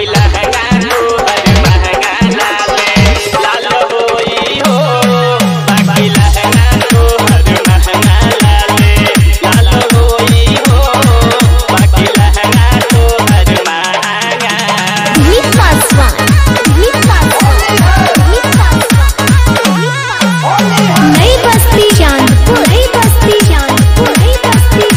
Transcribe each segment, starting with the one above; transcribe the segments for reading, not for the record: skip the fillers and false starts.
लहंगा तोहर महंगा लाले लाल होई हो। बाकी लहंगा तोहर महंगा लाले लाल होई हो। बाकी लहंगा तोहर महंगा। नई बस्ती चांदपुर, नई बस्ती चांदपुर, नई बस्ती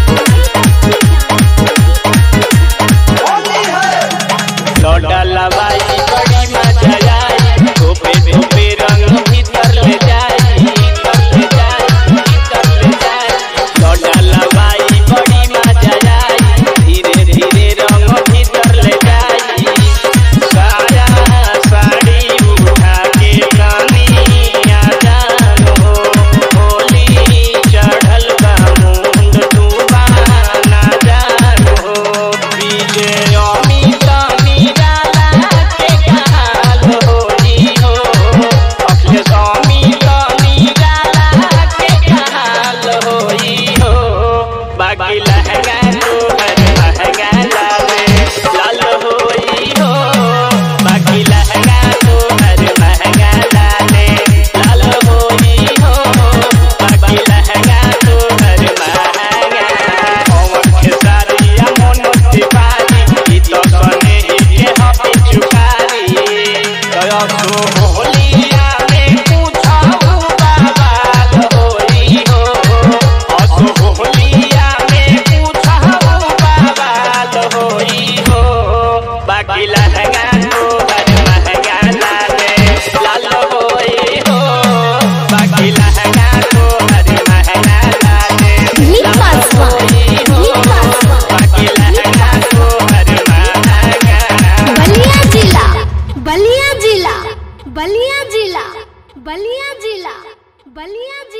लौटा लवाई बड़ी मजा आई। धोपे धोपे रंग भीतर ले जाई, भीतर ले जाई, भीतर ले जाई। लौटा लवाई बड़ी मजा आई। धीरे धीरे रंग भीतर ले जाई। साया साड़ी उठा के कनिया जानो। होली चढ़ल बा मुंड डूबाना जानो। बीजे अमित निराला के काल होई हो। अखिलेश अमित निराला के काल होई हो। बाकी लहंगा तोहर महंगा लाले लाल होई हो। बाकी लहंगा तोहर महंगा लाले लाल होई हो। बाकी लहंगा तोहर महंगा। पवन खेसारिया मनोज तिवारी ई तो सने के हपी चुकारी। गया तो होलिया में पूछाऊ बवाल होई हो। असो होलिया में पूछाऊ बवाल होई हो। बाकी लहंगा तोहर महंगा लाले लाल होई हो। बाकी लहंगा तोहर महंगा लाले लाल होई हो। बाकी लहंगा तोहर महंगा। बलिया जिला, बलिया जिला, बलिया जिला, बलिया जिला, बलिया जिला।